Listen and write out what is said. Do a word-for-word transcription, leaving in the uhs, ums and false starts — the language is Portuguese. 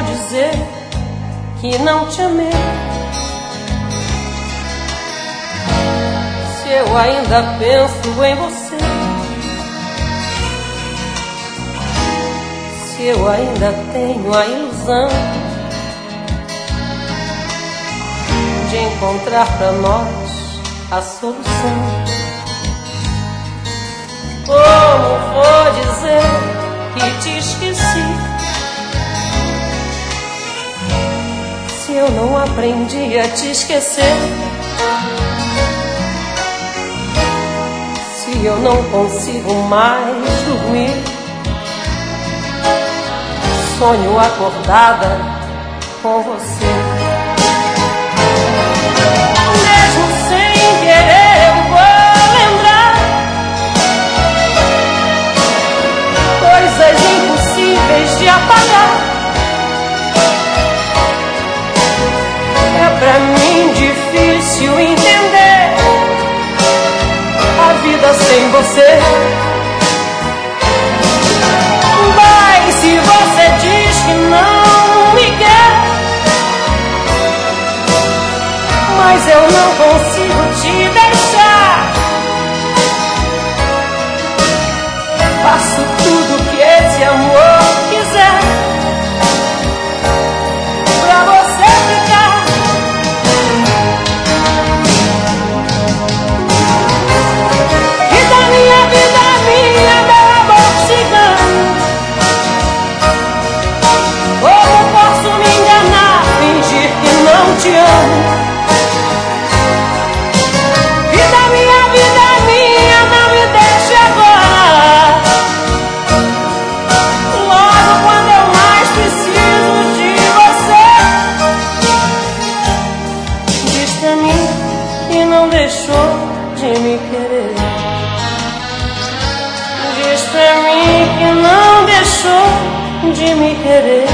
dizer que não te amei? Se eu ainda penso em você, se eu ainda tenho a ilusão de encontrar pra nós a solução. Como vou dizer que te esqueci, se eu não aprendi a te esquecer? Se eu não consigo mais dormir, sonho acordada com você. Mesmo sem querer eu vou lembrar coisas impossíveis de apagar. É pra mim difícil entender a vida sem você. Mas se você diz que não me quer, mas eu não consigo te deixar. Faço tudo que esse amor quiser pra você ficar. Vida minha, vida minha, meu amor cigano. Como posso me enganar, fingir que não te amo? Vida minha, vida minha, não me deixe agora, logo quando eu mais preciso de você. Diz pra mim que não deixou de me querer. Diz pra mim que não deixou de me querer.